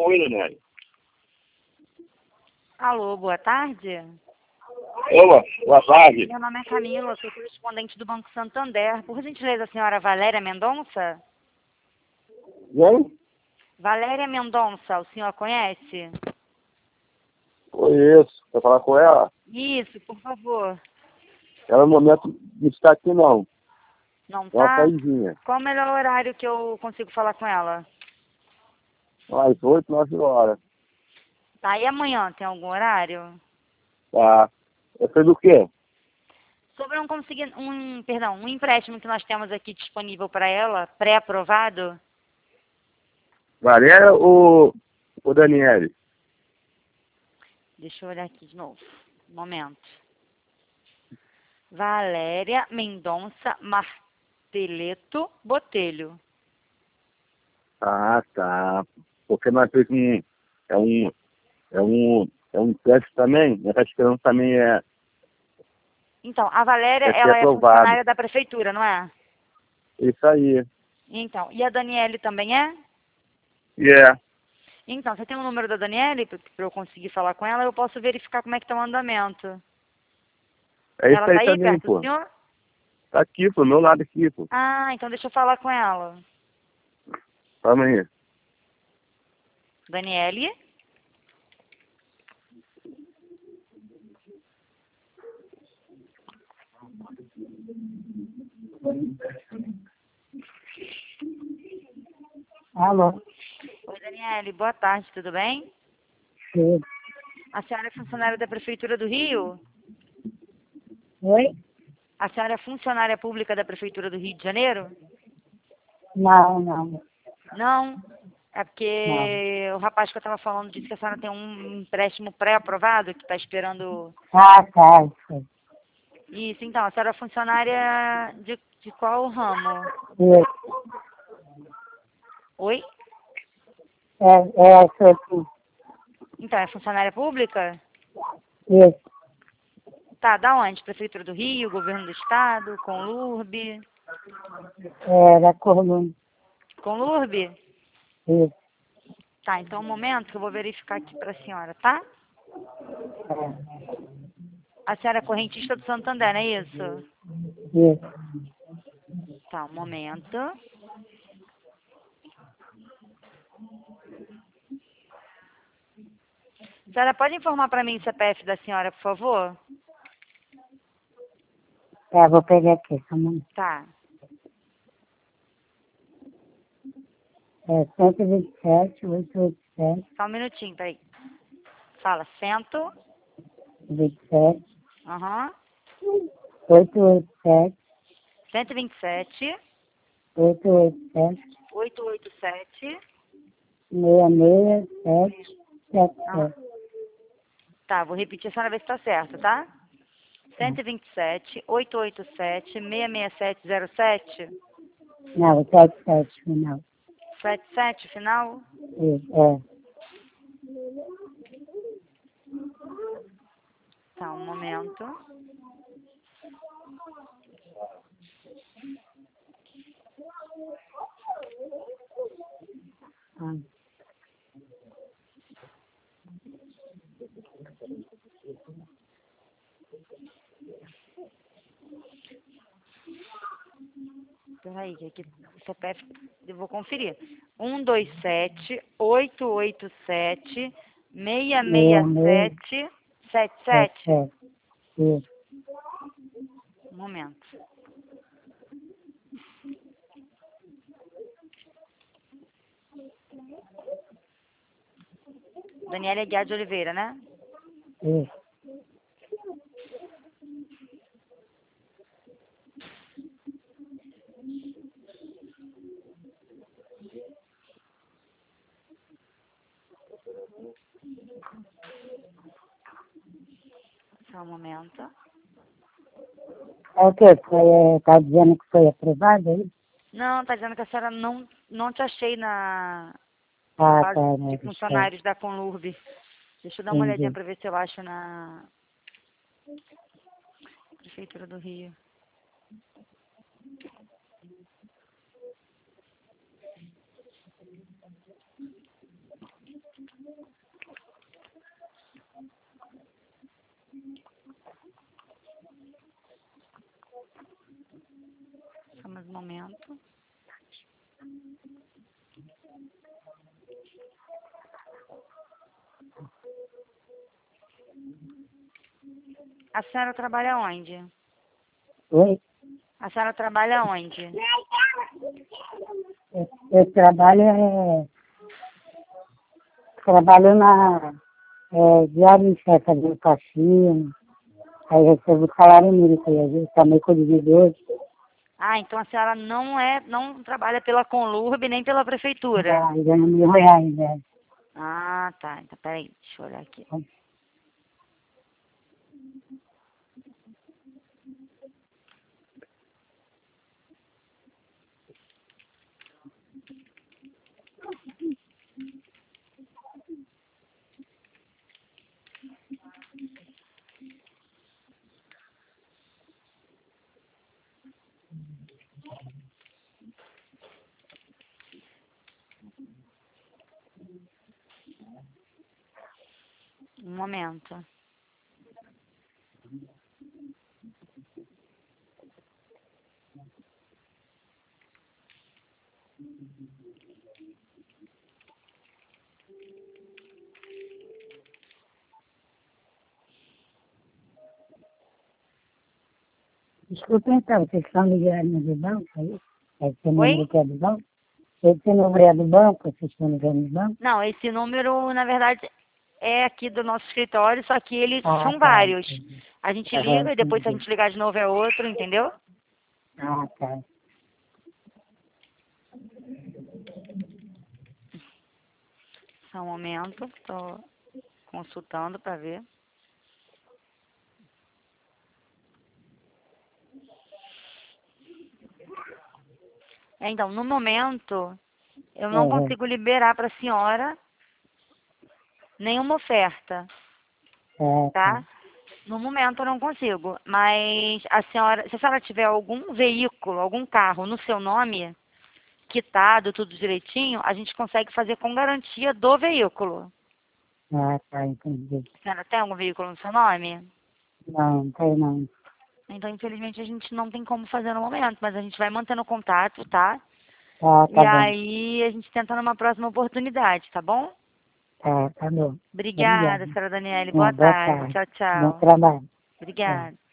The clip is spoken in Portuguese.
Oi, Daniele. Alô, boa tarde. Olá, boa tarde. Meu nome é Camila, sou correspondente do Banco Santander. Por gentileza, a senhora Valéria Mendonça? Quem? Valéria Mendonça, o senhor conhece? Conheço. Quer falar com ela? Isso, por favor. Ela no momento não está aqui não. Não É uma tá? saidinha. Qual o melhor horário que eu consigo falar com ela? Às 8, 9 horas. Tá, e amanhã tem algum horário? Tá. Você do quê? Sobre um empréstimo que nós temos aqui disponível para ela, pré-aprovado. Valéria ou Daniele? Deixa eu olhar aqui de novo. Um momento. Valéria Mendonça Marteleto Botelho. Ah, tá. Porque nós fez é um, é um teste também. Nós está esperando também Então, a Valéria, ser ela é aprovado. funcionária da prefeitura, não é? Isso aí. Então, e a Daniele também é? E é. Então, você tem o número da Daniele para eu conseguir falar com ela? Eu posso verificar como é que está o andamento. É isso Ela aí tá aí também, perto do pô. senhor? Tá aqui, pro meu lado aqui, pô. Ah, então deixa eu falar com ela. Calma aí. Daniele? Alô? Oi, Daniele, boa tarde, tudo bem? Sim. A senhora é funcionária da Prefeitura do Rio? Oi? A senhora é funcionária pública da Prefeitura do Rio de Janeiro? Não, não, Não. É não. porque o rapaz que eu estava falando disse que a senhora tem um empréstimo pré-aprovado que está esperando. Ah, tá. Sim. Isso, então, a senhora é funcionária de qual ramo? Oi? Sou aqui. Então, é funcionária pública? Isso. Tá, da onde? Prefeitura do Rio, Governo do Estado, Conlurb? Era coluna. Conlurb? Isso. Tá, então um momento que eu vou verificar aqui para a senhora, tá? É. A senhora é correntista do Santander, não é isso? Isso. Tá, um momento. A senhora pode informar para mim o CPF da senhora, por favor? Tá, vou pegar aqui. Só um momento. Tá. É 127, 887, Só um minutinho, peraí. Fala, 100. 27, Aham. 887, 127, 887, 887. 667, Aham. 77. Tá, vou repetir a senhora ver se tá certo, tá? 127, 887, 66707. Não, 77, final. 77, final? Isso, Tá, um momento. Ah, Peraí, que aqui o CPF, eu vou conferir. 127, 887, 667, 77. 77. Isso. Um momento. Daniela Aguiar de Oliveira, né? Isso. Só um momento. É o quê? Tá dizendo que foi aprovado aí? Não, tá dizendo que a senhora não te achei na Ah, base tá, de né? Certo. funcionários da Conlurb. Deixa eu dar uma olhadinha Entendi. para ver se eu acho na Prefeitura do Rio. A senhora trabalha onde? Oi? A senhora trabalha onde? Eu trabalho na Diário de Festa de Caxina, aí recebo salário mínimo, aí também com o divisor. Ah, então a senhora não trabalha pela Conlurb nem pela prefeitura. Ganho R$ 1.000, né? Ah, tá. Então, peraí, deixa eu olhar aqui. Um momento. Desculpa então, vocês estão ligando do banco aí? Esse número Oi? que é do banco? Esse número é do banco? Vocês estão ligando do banco? Não, esse número, na verdade, é aqui do nosso escritório, só que eles Ah, são tá, vários. entendi. A gente Aham, liga e depois se a entendi. gente ligar de novo é outro, entendeu? Ah, tá. Só um momento, estou consultando para ver. Então, no momento, eu não Aham, consigo liberar para a senhora nenhuma oferta, tá. tá? No momento eu não consigo, mas se a senhora tiver algum veículo, algum carro no seu nome, quitado, tudo direitinho, a gente consegue fazer com garantia do veículo. Ah, tá, entendi. A senhora tem algum veículo no seu nome? Não, não tem não. Então, infelizmente, a gente não tem como fazer no momento, mas a gente vai mantendo contato, tá? Ah, E tá bom. aí a gente tenta numa próxima oportunidade, tá bom? Tá bom. Obrigada, Obrigado. senhora Daniele. Boa Boa tarde. tarde. Tchau, Bom tchau. trabalho. Tchau. Obrigada.